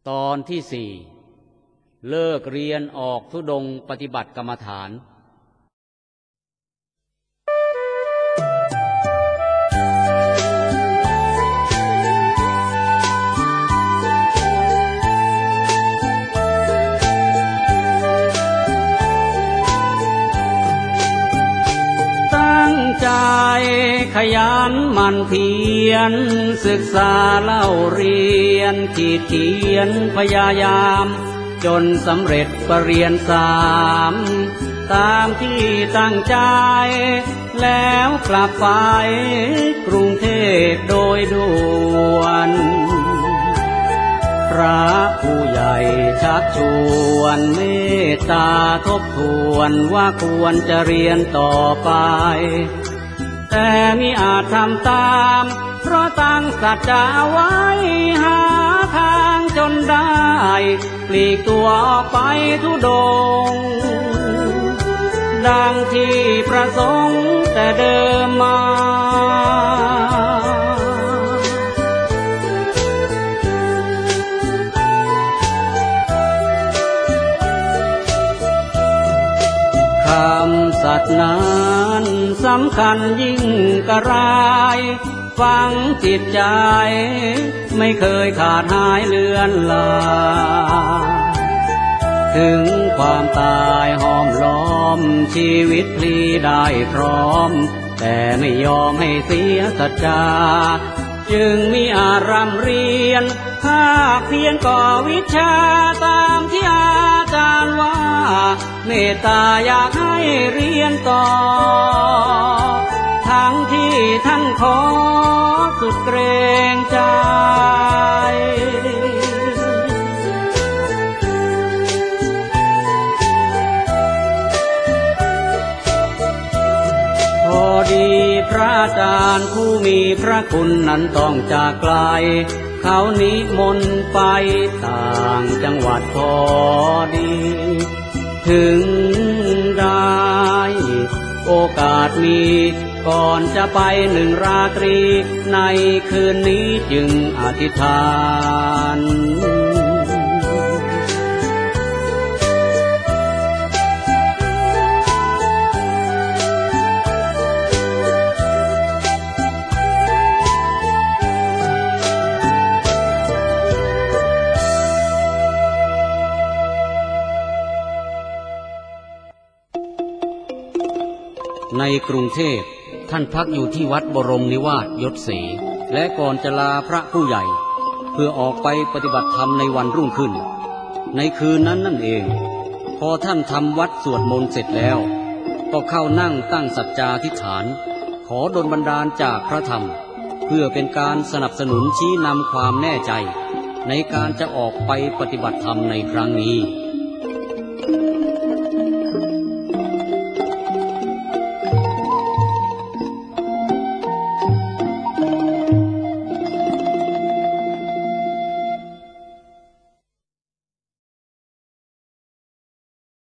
ตอนที่สี่เลิกเรียนออกธุดงค์ปฏิบัติกรรมฐานตั้งใจขยันหมั่นเพียรศึกษาเล่าเรียนขีดเขียนพยายามจนสำเร็จปรริญญา3ตามที่ตั้งใจแล้วกลับไปกรุงเทพโดยด่วนพระผู้ใหญ่ชักชวนเมตตาทบทวนว่าควรจะเรียนต่อไปแต่มิอาจทำตามเพราะตั้งสัจจะไว้หาทางจนได้ปลีกตัวออกไปธุดงค์ดังที่ประสงค์แต่เดิมมาคำสัตย์นั้นสำคัญยิ่งกระไรฝังจิตใจไม่เคยขาดหายเลือนลางถึงความตายห้อมล้อมชีวิตพลีได้พร้อมแต่ไม่ยอมให้เสียสัจจาจึงมีอารำเรียนภาคเพียรก่อวิชาตามที่อาจารย์ว่าเมตตาอยากให้เรียนต่อทั้งที่ท่านขอสุดเกรงใจพอดีพระอาจารย์ผู้มีพระคุณนั้นต้องจากไกลเขานิมนต์ไปต่างจังหวัดพอดีถึงได้โอกาสมีก่อนจะไป1 ราตรีในคืนนี้จึงอธิษฐานในกรุงเทพท่านพักอยู่ที่วัดบรมนิวาสยศศรีและก่อนจะลาพระผู้ใหญ่เพื่อออกไปปฏิบัติธรรมในวันรุ่งขึ้นในคืนนั้นนั่นเองพอท่านทำวัดสวดมนต์เสร็จแล้วก็เข้านั่งตั้งสัจจาธิษฐานขอดลบันดาลจากพระธรรมเพื่อเป็นการสนับสนุนชี้นำความแน่ใจในการจะออกไปปฏิบัติธรรมในครั้งนี้